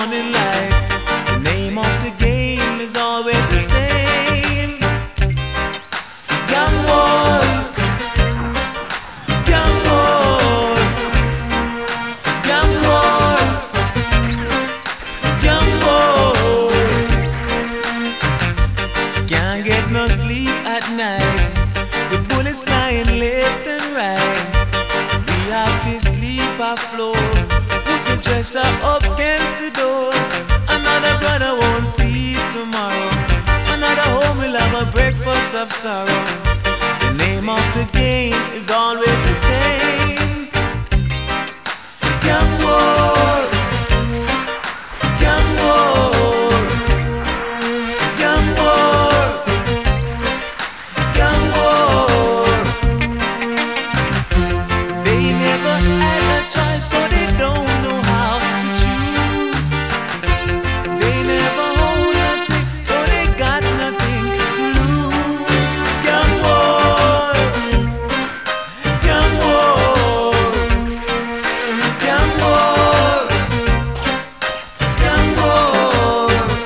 morning light. The name of the game is always the same. Young boy, young boy, young boy, young boy. Can't get no sleep at night, with bullets flying left and right. We have to sleep afloat, put the dresser up against the door. Another brother won't see tomorrow. Another home will have a breakfast of sorrow. The name of the game is always the same. Young war, young war, young war, young war. They never had a choice, so they don't know how to choose. They never hold nothing, so they got nothing to lose. Young war, young war, young war, young war.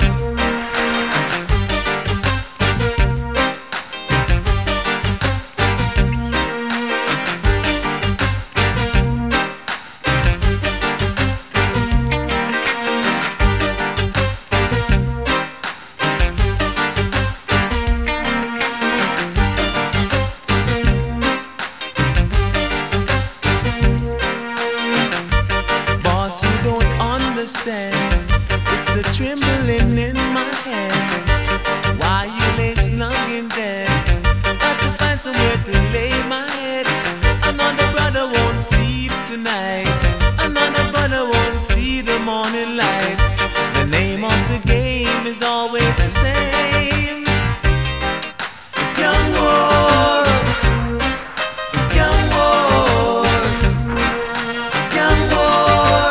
Boss, you don't understand. It's the trembling in my hand. Why you lay snug in bed? Got to find somewhere to lay my head. Another brother won't sleep tonight. Another brother won't see the morning light. The name of the game is always the same. Young war, young war, young war,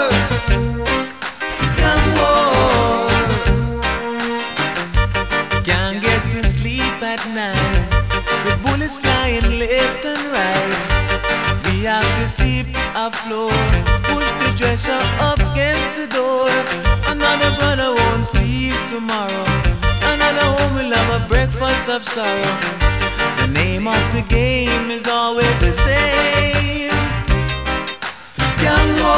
young war. Can't get to sleep at night, with bullets flying left and right. We have to sleep afloat, push the dresser up against the door. Another brother won't see tomorrow. Another home will have a breakfast of sorrow. The name of the game is always the same. Young war.